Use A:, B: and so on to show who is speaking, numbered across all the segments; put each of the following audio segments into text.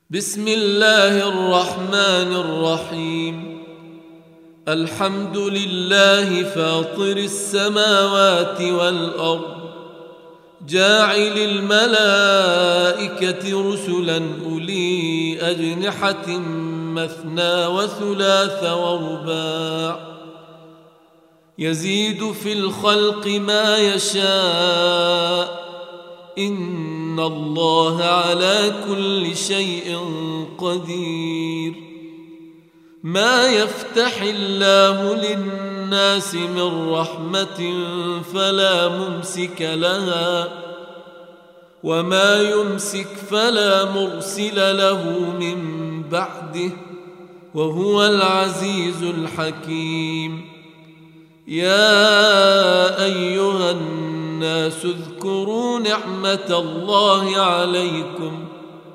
A: بسم الله الرحمن الرحيم. الحمد لله فاطر السماوات والأرض، جاعل الملائكة رسلا أولي أجنحة مثنى وثلاث ورباع، يزيد في الخلق ما يشاء، إن الله على كل شيء قدير. ما يفتح الله للناس من رحمة فلا ممسك لها، وما يمسك فلا مرسل له من بعده، وهو العزيز الحكيم. يا أيها الناس اذكروا نعمة الله عليكم،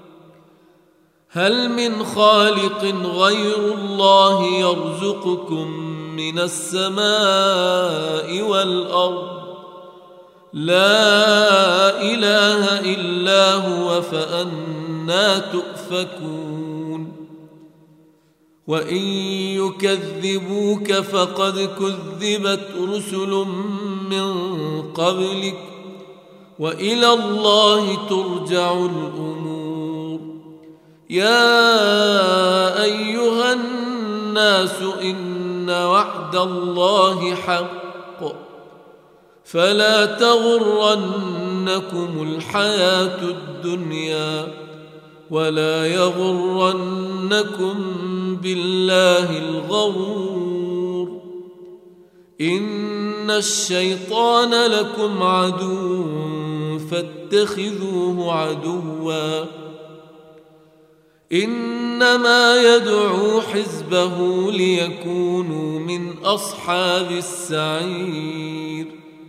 A: هل من خالق غير الله يرزقكم من السماء والأرض؟ لا إله إلا هو، فأنى تؤفكون؟ وإن يكذبوك فقد كذبت رسل من قبلك، وإلى الله ترجع الأمور. يا أيها الناس إن وعد الله حق، فلا تغرنكم الحياة الدنيا، ولا يغرنكم بالله الغرور. إن الشيطان لكم عدو فاتخذوه عدوا، إنما يدعو حزبه ليكونوا من أصحاب السعير.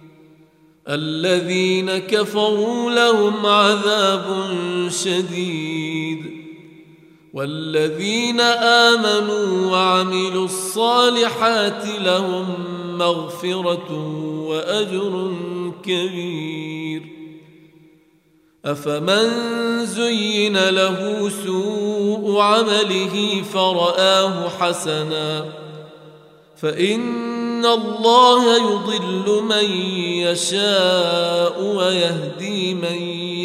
A: الذين كفروا لهم عذاب شديد، والذين آمنوا وعملوا الصالحات لهم مغفرة وأجر كبير. أفمن زين له سوء عمله فرآه حسنا، فإن الله يضل من يشاء ويهدي من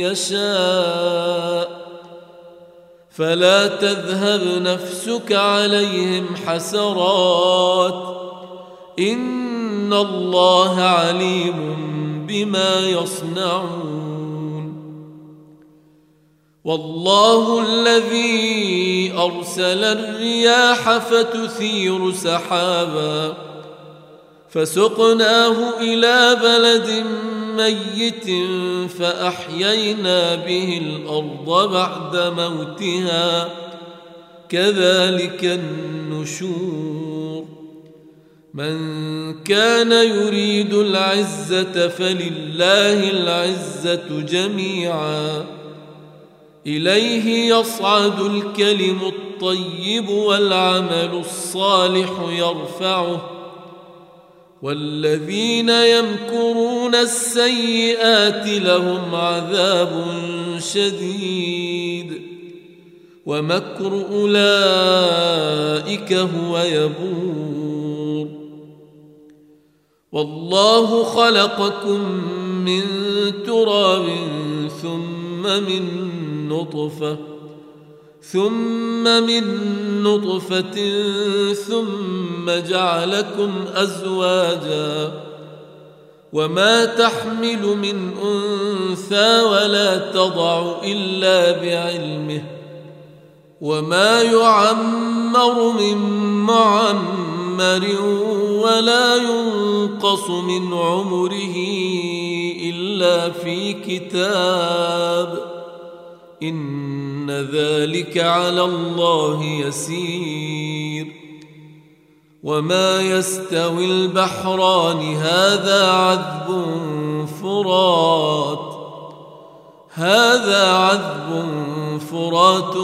A: يشاء، فلا تذهب نفسك عليهم حسرات، إن الله عليم بما يصنعون. والله الذي أرسل الرياح فتثير سحابا، فسقناه إلى بلد ميت فأحيينا به الأرض بعد موتها، كذلك النشور. من كان يريد العزة فلله العزة جميعا، إليه يصعد الكلم الطيب والعمل الصالح يرفعه، والذين يمكرون السيئات لهم عذاب شديد، ومكر أولئك هو يبور. والله خلقكم من تراب ثم من نطفة ثم جعلكم أزواجا، وما تحمل من أنثى ولا تضع إلا بعلمه، وما يعمر من معمر ولا ينقص من عمره إلا في كتاب، إن ذلك على الله يسير. وما يستوي البحران هذا عذب فرات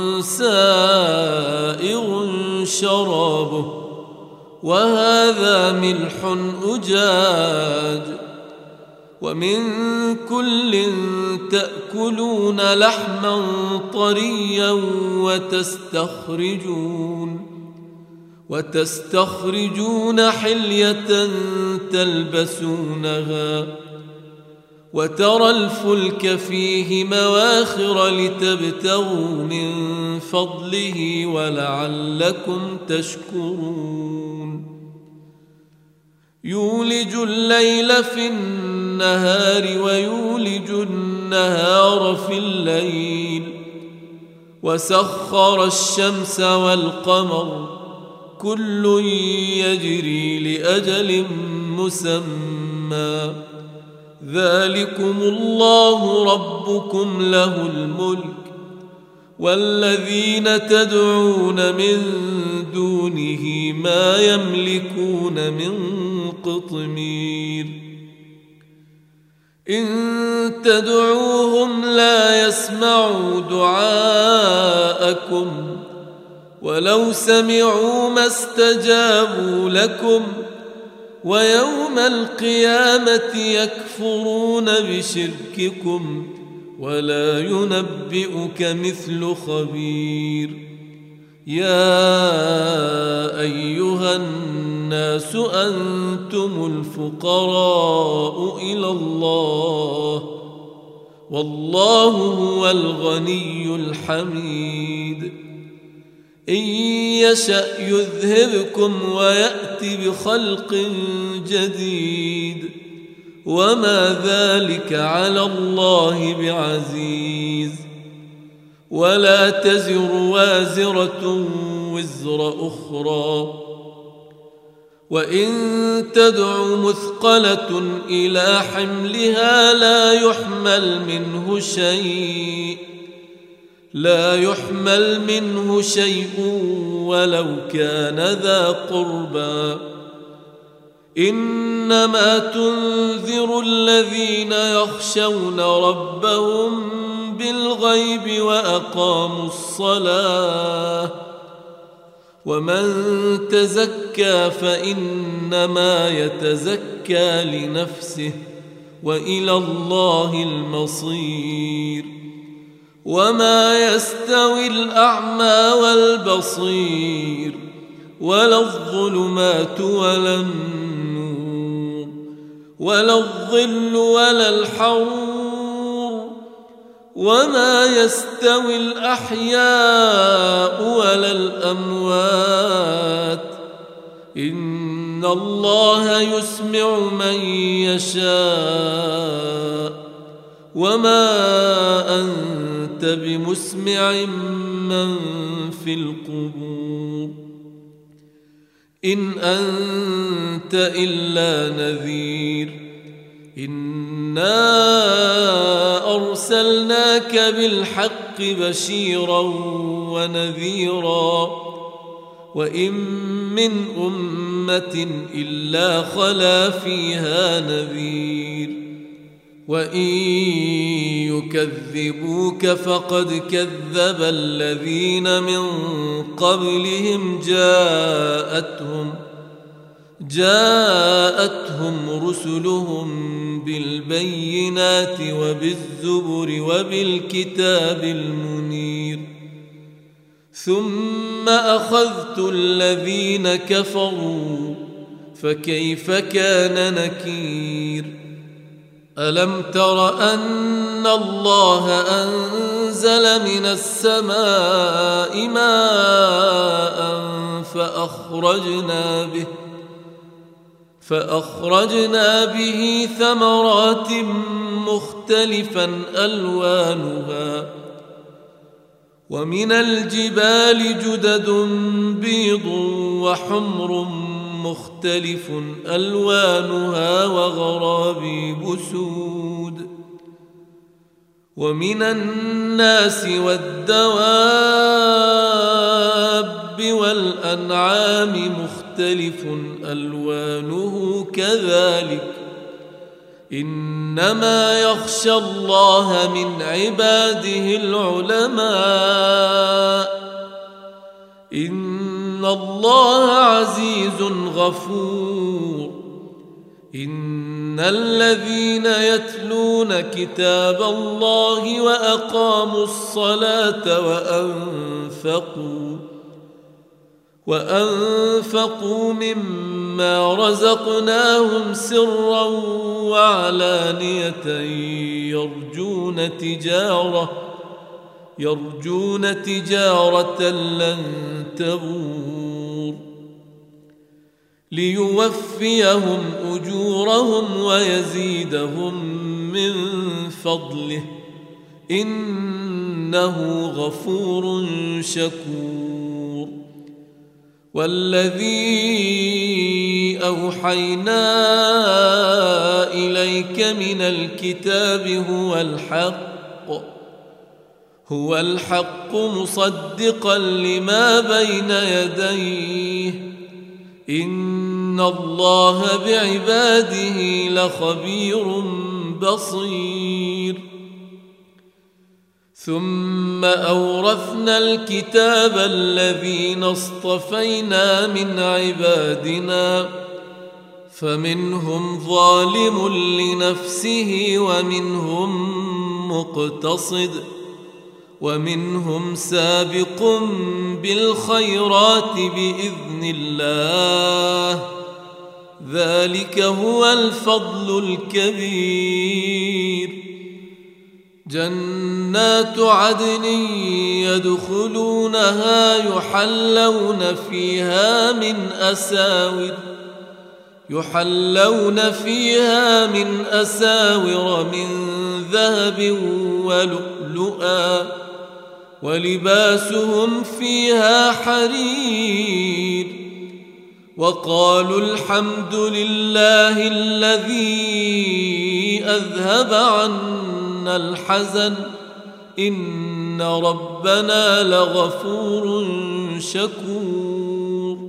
A: سائغ شرابه، وهذا ملح أجاج، ومن كل تأكلون لحما طريا وتستخرجون حلية تلبسونها، وترى الفلك فيه مواخر لتبتغوا من فضله ولعلكم تشكرون. يولج الليل في النهار ويولج النهار في الليل، وسخر الشمس والقمر كل يجري لأجل مسمى، ذلكم الله ربكم له الملك، والذين تدعون من دونه ما يملكون من قطمير. إن تدعوهم لا يسمعوا دعاءكم ولو سمعوا ما استجابوا لكم، ويوم القيامة يكفرون بشرككم، ولا ينبئك مثل خبير. يا أيها الناس أنتم الفقراء إلى الله، والله هو الغني الحميد. إن يشأ يذهبكم ويأتي بخلق جديد، وما ذلك على الله بعزيز. ولا تزر وازرة وزر أخرى، وإن تدع مثقلة إلى حملها لا يحمل منه شيء ولو كان ذا قربى. إنما تنذر الذين يخشون ربهم بالغيب وأقاموا الصلاة، ومن تزكى فإنما يتزكى لنفسه، وإلى الله المصير. وما يستوي الأعمى والبصير، ولا الظلمات ولا النور، ولا الظل ولا الحرور، وما يستوي الأحياء ولا الأموات. إن الله يسمع من يشاء، وما أنت بمسمع من في القبور. إن أنت إلا نذير. إنا أرسلناك بالحق بشيرا ونذيرا، وإن من أمة إلا خلا فيها نذير. وإن يكذبوك فقد كذب الذين من قبلهم جاءتهم رسلهم بالبينات وبالزبر وبالكتاب المنير، ثم أخذت الذين كفروا فكيف كان نكير. ألم تر أن الله أنزل من السماء ماء فأخرجنا به ثمرات مختلفا ألوانها، ومن الجبال جدد بيض وحمر مختلف ألوانها وغرابيب سود، ومن الناس والدواب والأنعام مختلف ألوانه كذلك، إنما يخشى الله من عباده العلماء، إن الله عزيز غفور. إن الذين يتلون كتاب الله وأقاموا الصلاة وأنفقوا مما رزقناهم سرا وعلانية يرجون تجارة لن تبور ليوفيهم أجورهم ويزيدهم من فضله إنه غفور شكور. والذي أوحينا إليك من الكتاب هو الحق مصدقا لما بين يديه إن الله بعباده لخبير بصير. ثم أورثنا الكتاب الذين اصطفينا من عبادنا فمنهم ظالم لنفسه ومنهم مقتصد ومنهم سابق بالخيرات بإذن الله ذلك هو الفضل الكبير. جنات عدن يدخلونها يحلون فيها من أساور من ذهب ولؤلؤا ولباسهم فيها حرير. وقالوا الحمد لله الذي أذهب عنا الحزن إن ربنا لغفور شكور.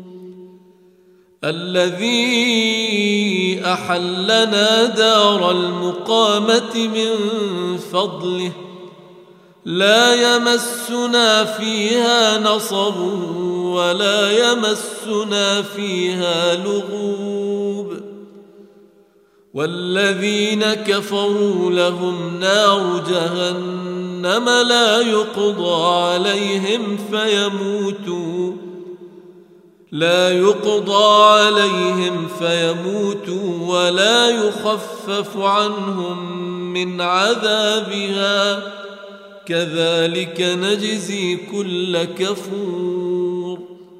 A: الذي أحلنا دار المقامة من فضله لا يمسنا فيها نصب ولا يمسنا فيها لغوب. والذين كفروا لهم نار جهنم لا يقضى عليهم فيموتوا ولا يخفف عنهم من عذابها كذلك نجزي كل كفور.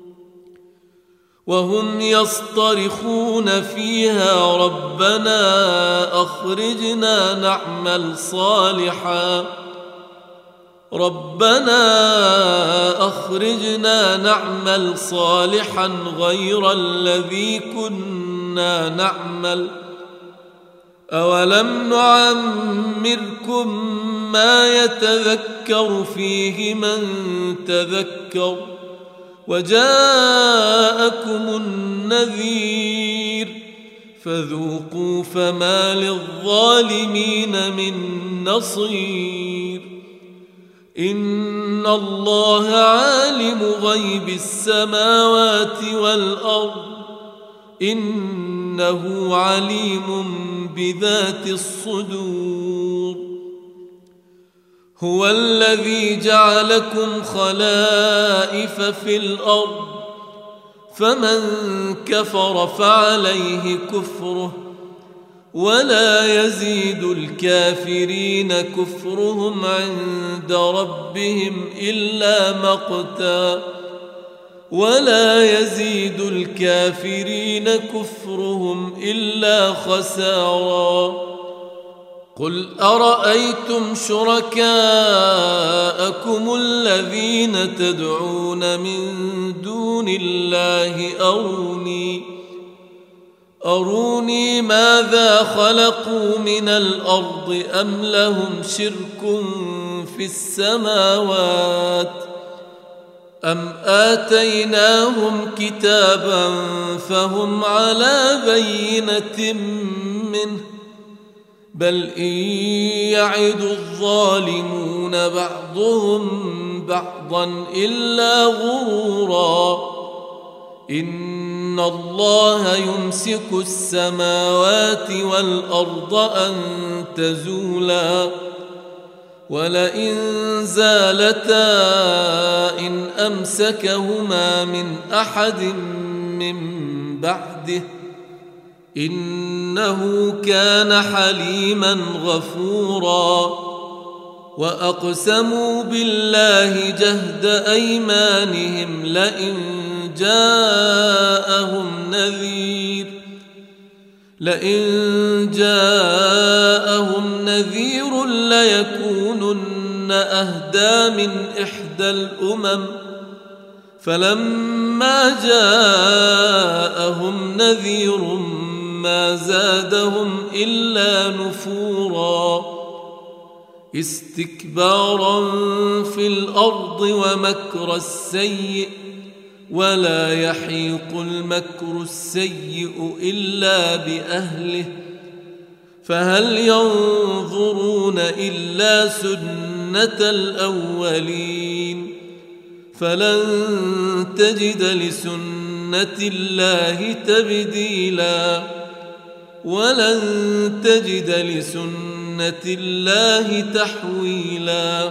A: وهم يصطرخون فيها ربنا أخرجنا نعمل صالحا غير الذي كنا نعمل أولم نعمركم ما يتذكر فيه من تذكر وجاءكم النذير فذوقوا فما للظالمين من نصير. إن الله عالم غيب السماوات والأرض إنه عليم بذات الصدور. هو الذي جعلكم خلائف في الأرض فمن كفر فعليه كفره ولا يزيد الكافرين كفرهم عند ربهم إلا مقتا ولا يزيد الكافرين كفرهم إلا خسارا. قل أرأيتم شركاءكم الذين تدعون من دون الله أروني ماذا خلقوا من الأرض أم لهم شرك في السماوات أم آتيناهم كتابا فهم على بينة منه بل إن يعد الظالمون بعضهم بعضا إلا غرورا. إن إن الله يمسك السماوات والأرض أن تزولا ولئن زالتا إن أمسكهما من أحد من بعده إنه كان حليما غفورا وأقسموا بالله جهد أيمانهم لئن جاءهم نذير ليكونن أهدى من إحدى الأمم فلما جاءهم نذير ما زادهم إلا نفورا استكبارا في الأرض ومكر السيء ولا يحيق المكر السيء إلا بأهله فهل ينظرون إلا سنة الأولين فلن تجد لسنة الله تبديلا ولن تجد لسنة الله تحويلا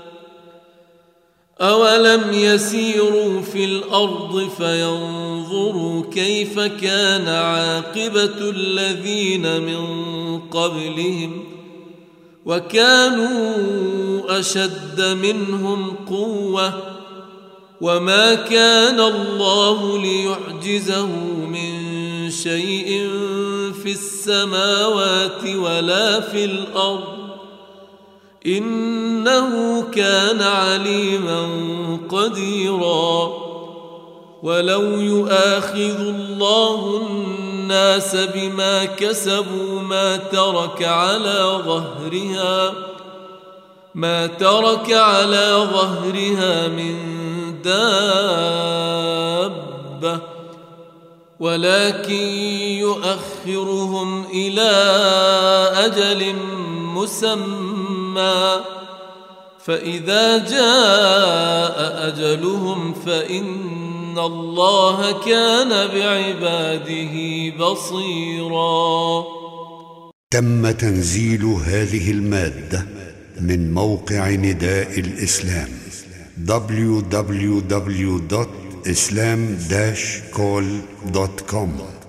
A: أولم يسيروا في الأرض فينظروا كيف كان عاقبة الذين من قبلهم وكانوا أشد منهم قوة وما كان الله ليعجزه من شيء في السماوات ولا في الأرض إنه كان عليما قديرا ولو يؤاخذ الله الناس بما كسبوا ما ترك على ظهرها من دابة ولكن يؤخرهم إلى أجل مسمى فإذا جاء أجلهم فإن الله كان بعباده بصيرا.
B: تم تنزيل هذه المادة من موقع نداء الإسلام www.islam-call.com